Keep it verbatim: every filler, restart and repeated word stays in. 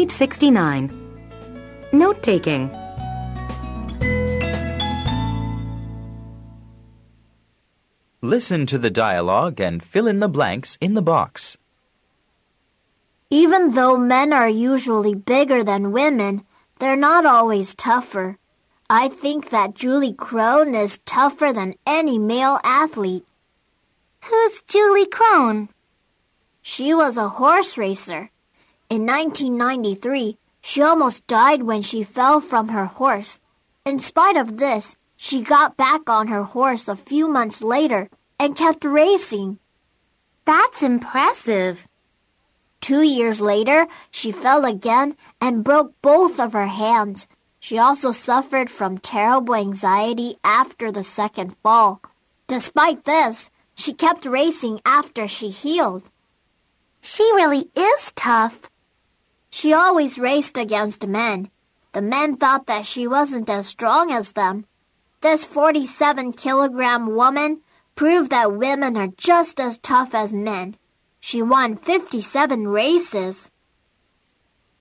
Page sixty-nine. Note-taking. Listen to the dialogue and fill in the blanks in the box. Even though men are usually bigger than women, they're not always tougher. I think that Julie Crone is tougher than any male athlete. Who's Julie Crone? She was a horse racer. In nineteen ninety-three, she almost died when she fell from her horse. In spite of this, she got back on her horse a few months later and kept racing. That's impressive. Two years later, she fell again and broke both of her hands. She also suffered from terrible anxiety after the second fall. Despite this, she kept racing after she healed. She really is tough. She always raced against men. The men thought that she wasn't as strong as them. This forty-seven kilogram woman proved that women are just as tough as men. She won fifty-seven races.